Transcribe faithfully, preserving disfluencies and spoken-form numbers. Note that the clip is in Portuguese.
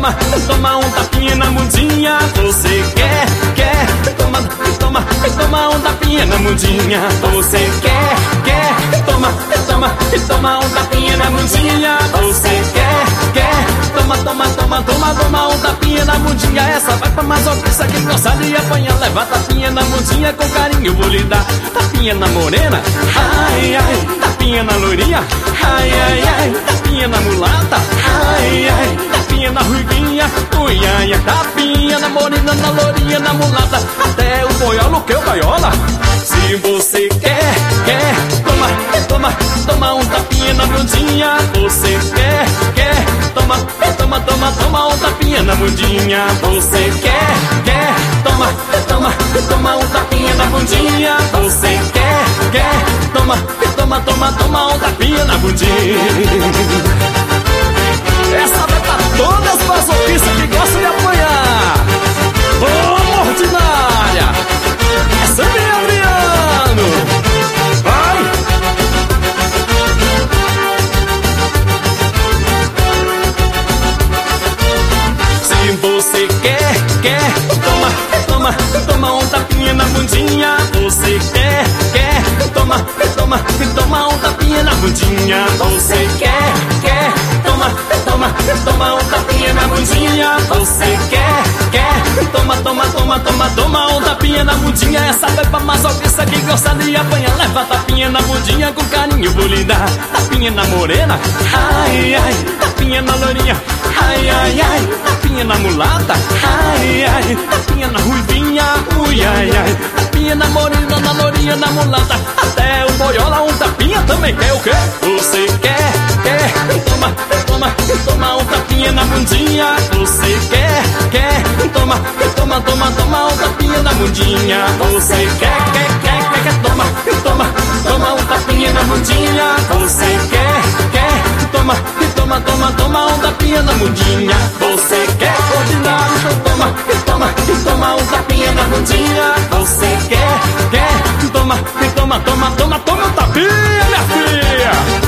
toma, toma um tapinha na mundinha. Você quer, quer, toma, toma, toma um tapinha na mundinha. Você quer, quer, toma, toma, toma um tapinha na mundinha. Você quer, quer, toma, toma, toma, toma, toma um tapinha na mundinha. Essa vai pra masoquista que gosta de apanhar. Leva tapinha na mundinha, com carinho vou lhe dar. Tapinha na morena, ai, ai. Tapinha na loirinha, ai, ai, ai. Tapinha na mulata, ai, ai. Tapinha na ruivinha, ui, ai, ai. Tapinha na morena, na lourinha, na mulata, até o boiolo que eu gaiola. Se você quer, quer, toma, toma, toma um tapinha na bundinha. Você quer, quer, toma, toma, toma, toma um tapinha na bundinha. Você quer, quer, toma, toma, toma um tapinha na bundinha. Você quer, quer, toma, toma, toma, toma um tapinha na bundinha. Essa vai pra todas as masoquistas que gostam de apanhar. Ô, ordinária, essa é minha Adriano. Vai! Se você quer, quer, toma, toma, toma um tapinha na bundinha. Você quer, quer, toma, toma, toma um tapinha na bundinha. Você quer, quer, toma, toma, toma um tapinha na bundinha. Você quer, quer, toma, toma, toma, toma, toma um tapinha na bundinha. Essa vai pra masoquista que gosta de apanhar. Leva tapinha na bundinha, com carinho vou lhe dar. Tapinha na morena, ai, ai. Tapinha na lourinha, ai, ai, ai. Tapinha na mulata, ai, ai. Tapinha na ruivinha, ui, ai, ai. Tapinha na morena, na lourinha, na mulata, até o boiola um tapinha também quer o quê? Você quer, quer, toma, toma, toma um tapinha na bundinha. Você quer, quer, toma, toma, toma, toma um tapinha na bundinha. Você quer, quer, quer, quer, quer, toma, toma, toma um tapinha na bundinha. Você quer, quer, toma, toma, toma, toma um tapinha na bundinha. Você quer ordinário, então toma, toma, toma um tapinha na bundinha. Você quer, quer, toma, toma, toma, toma, toma um tapinha, minha filha.